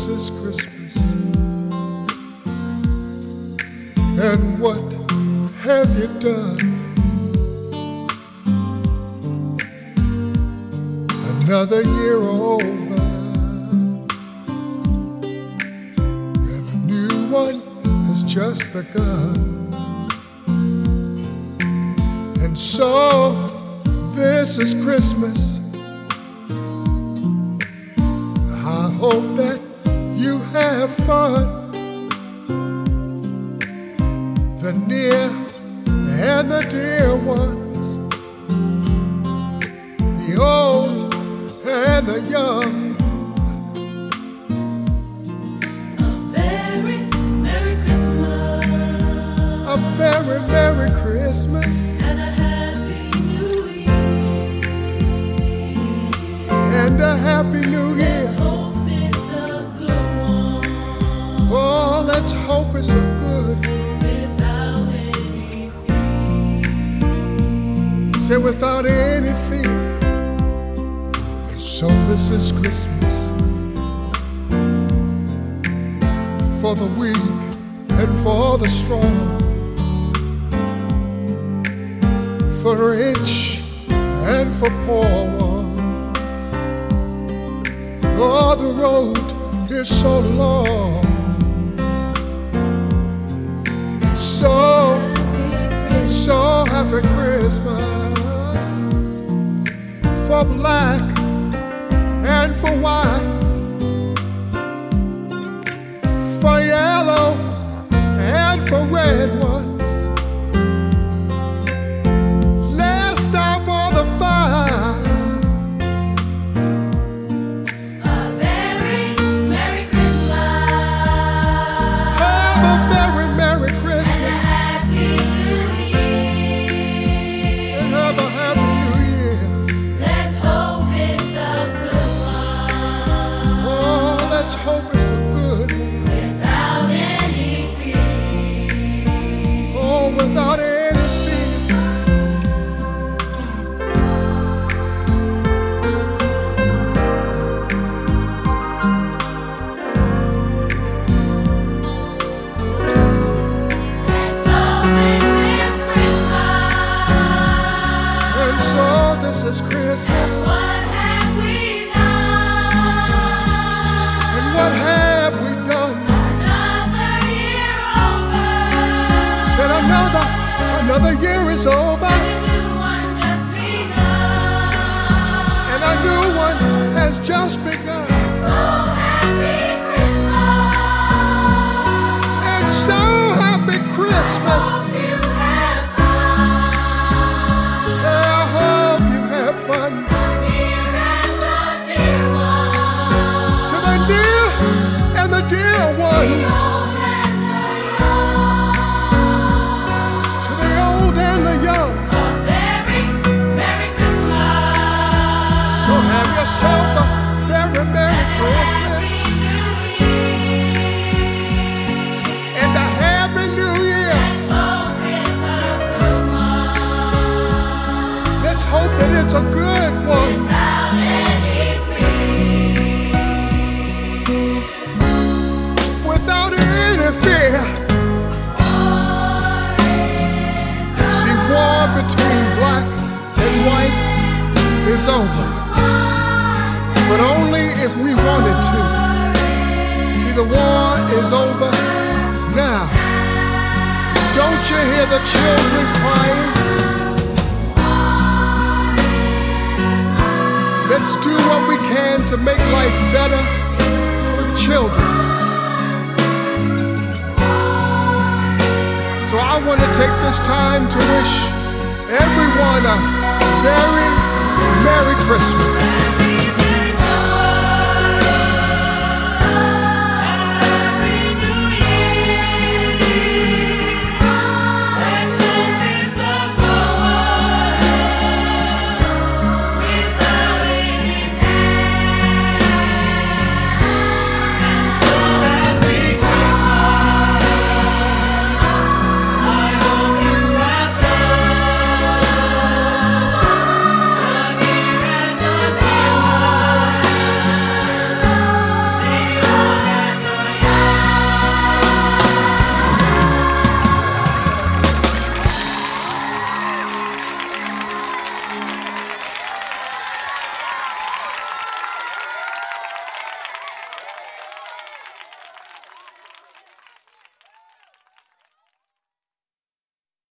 this is Christmas. And what have you done? Another year over, and a new one has just begun. And so this is Christmas. I hope that you have fun. The near and the dear ones, the old and the young. A very Merry Christmas. A very Merry Christmas. And a Happy New Year. And a Happy New Year. Let's hope it's a good one. Oh, let's hope it's a good one. Without any fear. Say without any fear. So this is Christmas for the weak and for the strong, for rich and for poor ones. Oh, the road is so long. So happy Christmas for black and for white, for yellow and for red ones. Let's stop all the fire. A very Merry Christmas. Have a very Merry Christmas. Happy New Year. And have a Happy New Year. Let's hope it's a good one. Oh, let's hope it's a good one. Without any fear. Oh, without any fear. And so this is Christmas. And so this is Christmas. What have we done? And what have we done? Another year over. Said another year is over, And a new one just begun. and a new one has just begun. So happy Christmas. And so happy Christmas. Hope you have fun. I hope you have fun. The near and the dear ones. To the near and the dear ones, Old and the young. to the old and the young. A very Merry Christmas. So have yourself a very Merry Christmas and a Happy New Year. Let's hope that it's a good one. Without any fear. See, war between black and white is over, but only if we wanted to. See, the war is over now. Don't you hear the children crying? Let's do what we can to make life better for the children. So I want to take this time to wish everyone a very Merry Christmas.